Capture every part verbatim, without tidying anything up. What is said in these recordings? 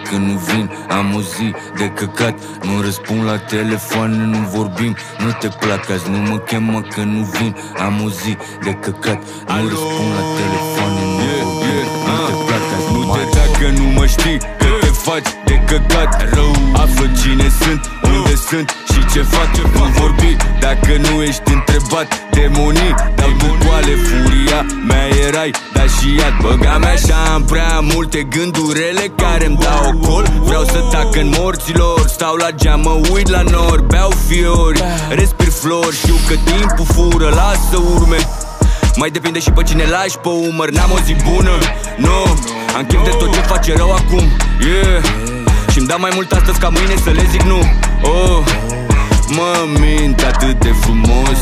că nu vin. Am o zi de căcat, nu răspund la telefoane, nu vorbim. Nu te plac azi, nu mă chemă că nu vin. Am o zi de căcat, nu răspund la telefoane, nu vorbim. Nu te plac azi, nu te dacă nu mă știi, că te faci de căcat. Află cine sunt, unde sunt și ce fac. Nu vorbi dacă nu ești întrebat. Demonii dau de goale, furia mea erai, dar și iad. Băga mea așa am prea multe gânduri rele care-mi dau ocol. Vreau să tac în morților, stau la geam, mă uit la nori. Beau fiori, respir flori, știu că timpul fură, lasă urme. Mai depinde și pe cine lași pe umăr. N-am o zi bună, no. Am chef de tot ce face rău acum, yeah. Și-mi dau mai mult astăzi ca mâine să le zic nu. Oh, mă mint atât de frumos,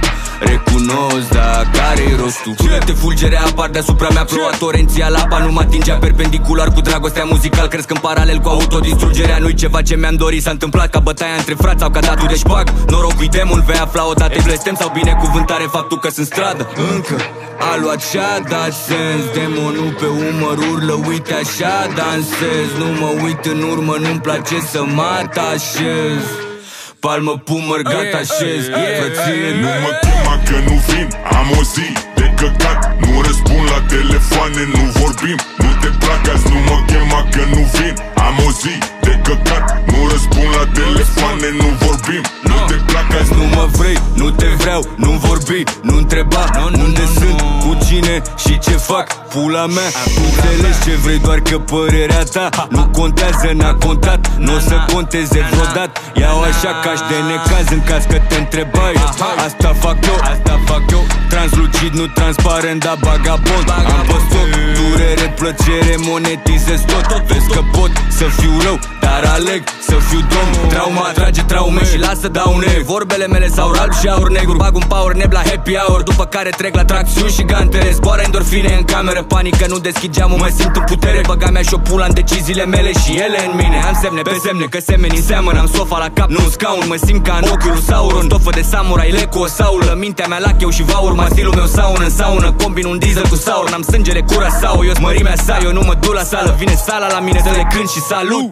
recunosc, dar care-i rostul? Câte fulgere apar deasupra mea, ploua torențial, apa nu mă atingea perpendicular cu dragostea muzical. Cresc în paralel cu autodistrugerea, nu-i ceva ce mi-am dorit. S-a întâmplat ca bătaia între frați sau ca datul de șpag. Norocul-i demon, vei afla odată blestem sau binecuvântare faptul că sunt stradă. Încă a luat și-a dat sens, demonul pe umăr urlă, uite așa dansez. Nu mă uit în urmă, nu-mi place să mă atașez. Palmă, pumăr, gata, așez, frăție. Nu mă chema că nu vin, am o zi de căcat. Nu răspund la telefoane, nu vorbim. Nu te plac azi, nu mă chema că nu vin. Am o zi de căcat. Nu răspund la telefoane, nu vorbim. Nu te plac azi, nu mă vrei, nu te vreau, nu vorbi. Nu întreba unde sunt, cu cine și ce fac. Pula mea, înțelegi ce vrei, doar că părerea ta nu contează, n-a contat, n-o să conteze vreodată. Iau așa caș de necaz în caz că te întrebai. Asta fac eu, asta fac eu. Translucid, nu transparent, dar bagabond. Am păstot, durere, plăcere, monetizez tot. Vezi că pot să fiu rău, dar aleg să fiu domn. Trauma atrage traume și lasă daune. Vorbele mele s-au alb și aur negru. Bag un power neb la happy hour, după care trec la tracțiuni și gantere. Zboară endorfine în cameră, panică, nu deschid geamul, mă simt în putere. Băga mea și-o pula în deciziile mele și ele în mine. Am semne pe semne că semenii seamănă. Am sofa la cap, nu un scaun, mă simt ca în ochiul lui Sauron. Stofă de samurai, le cu o saulă. Mintea mea la cheu și vaur, mă stilul meu saună în saună. Combin un diesel cu saur, n-am sângele cura sau eu mărimea sa, eu nu mă duc la sală. Vine sala la mine să le cânt și salut.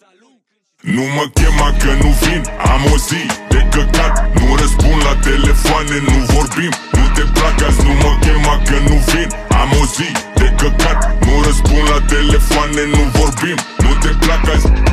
Nu mă chema că nu vin, am o zi de căcat. Nu răspund la telefoane, nu vorbim. Nu te plac azi, nu mă chema că nu vin. Am o zi de căcat. Nu răspund la telefoane, nu vorbim. Nu te plac azi.